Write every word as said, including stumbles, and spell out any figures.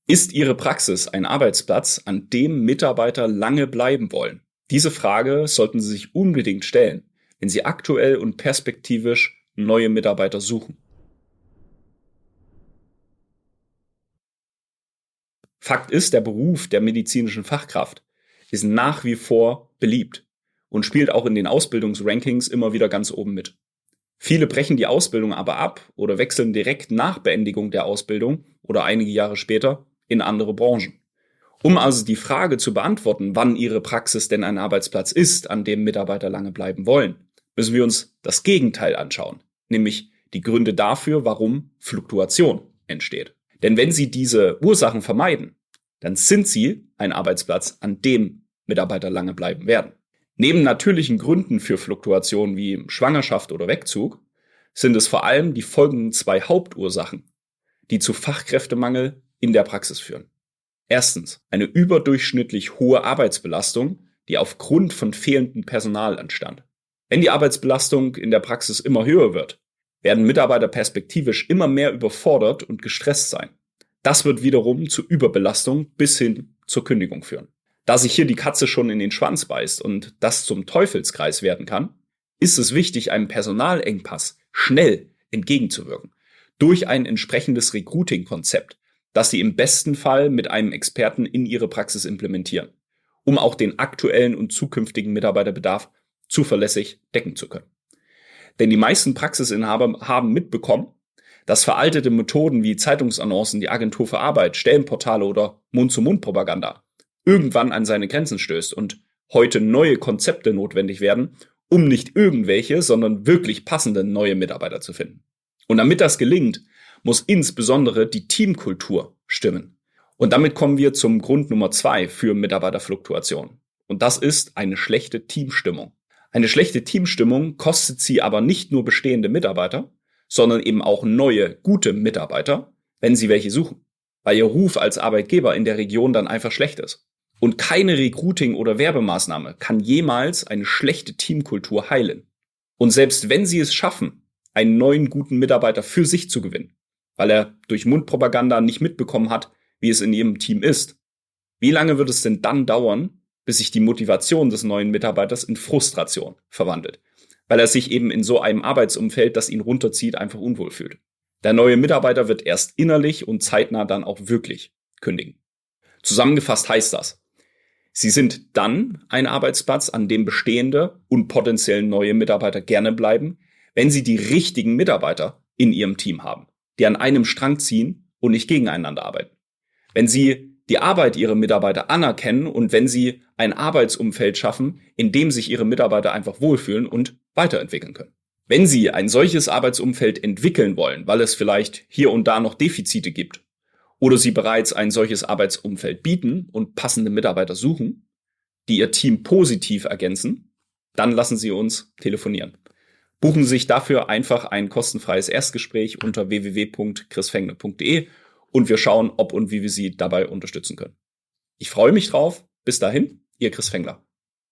Ist Ihre Praxis ein Arbeitsplatz, an dem Mitarbeiter lange bleiben wollen? Diese Frage sollten Sie sich unbedingt stellen, wenn Sie aktuell und perspektivisch neue Mitarbeiter suchen. Fakt ist, der Beruf der medizinischen Fachkraft ist nach wie vor beliebt und spielt auch in den Ausbildungsrankings immer wieder ganz oben mit. Viele brechen die Ausbildung aber ab oder wechseln direkt nach Beendigung der Ausbildung oder einige Jahre später in andere Branchen. Um also die Frage zu beantworten, wann Ihre Praxis denn ein Arbeitsplatz ist, an dem Mitarbeiter lange bleiben wollen, müssen wir uns das Gegenteil anschauen, nämlich die Gründe dafür, warum Fluktuation entsteht. Denn wenn Sie diese Ursachen vermeiden, dann sind Sie ein Arbeitsplatz, an dem Mitarbeiter lange bleiben werden. Neben natürlichen Gründen für Fluktuation wie Schwangerschaft oder Wegzug sind es vor allem die folgenden zwei Hauptursachen, die zu Fachkräftemangel in der Praxis führen. Erstens, eine überdurchschnittlich hohe Arbeitsbelastung, die aufgrund von fehlendem Personal entstand. Wenn die Arbeitsbelastung in der Praxis immer höher wird, werden Mitarbeiter perspektivisch immer mehr überfordert und gestresst sein. Das wird wiederum zu Überbelastung bis hin zur Kündigung führen. Da sich hier die Katze schon in den Schwanz beißt und das zum Teufelskreis werden kann, ist es wichtig, einem Personalengpass schnell entgegenzuwirken. Durch ein entsprechendes Recruiting-Konzept, das Sie im besten Fall mit einem Experten in Ihre Praxis implementieren, um auch den aktuellen und zukünftigen Mitarbeiterbedarf zuverlässig decken zu können. Denn die meisten Praxisinhaber haben mitbekommen, dass veraltete Methoden wie Zeitungsannoncen, die Agentur für Arbeit, Stellenportale oder Mund-zu-Mund-Propaganda irgendwann an seine Grenzen stößt und heute neue Konzepte notwendig werden, um nicht irgendwelche, sondern wirklich passende neue Mitarbeiter zu finden. Und damit das gelingt, muss insbesondere die Teamkultur stimmen. Und damit kommen wir zum Grund Nummer zwei für Mitarbeiterfluktuation. Und das ist eine schlechte Teamstimmung. Eine schlechte Teamstimmung kostet Sie aber nicht nur bestehende Mitarbeiter, sondern eben auch neue, gute Mitarbeiter, wenn Sie welche suchen, weil Ihr Ruf als Arbeitgeber in der Region dann einfach schlecht ist. Und keine Recruiting- oder Werbemaßnahme kann jemals eine schlechte Teamkultur heilen. Und selbst wenn Sie es schaffen, einen neuen guten Mitarbeiter für sich zu gewinnen, weil er durch Mundpropaganda nicht mitbekommen hat, wie es in Ihrem Team ist, wie lange wird es denn dann dauern, bis sich die Motivation des neuen Mitarbeiters in Frustration verwandelt, weil er sich eben in so einem Arbeitsumfeld, das ihn runterzieht, einfach unwohl fühlt. Der neue Mitarbeiter wird erst innerlich und zeitnah dann auch wirklich kündigen. Zusammengefasst heißt das: Sie sind dann ein Arbeitsplatz, an dem bestehende und potenziell neue Mitarbeiter gerne bleiben, wenn Sie die richtigen Mitarbeiter in Ihrem Team haben, die an einem Strang ziehen und nicht gegeneinander arbeiten. Wenn Sie die Arbeit Ihrer Mitarbeiter anerkennen und wenn Sie ein Arbeitsumfeld schaffen, in dem sich Ihre Mitarbeiter einfach wohlfühlen und weiterentwickeln können. Wenn Sie ein solches Arbeitsumfeld entwickeln wollen, weil es vielleicht hier und da noch Defizite gibt, oder Sie bereits ein solches Arbeitsumfeld bieten und passende Mitarbeiter suchen, die Ihr Team positiv ergänzen, dann lassen Sie uns telefonieren. Buchen Sie sich dafür einfach ein kostenfreies Erstgespräch unter w w w punkt chris fengle punkt d e und wir schauen, ob und wie wir Sie dabei unterstützen können. Ich freue mich drauf. Bis dahin, Ihr Chris Fengler.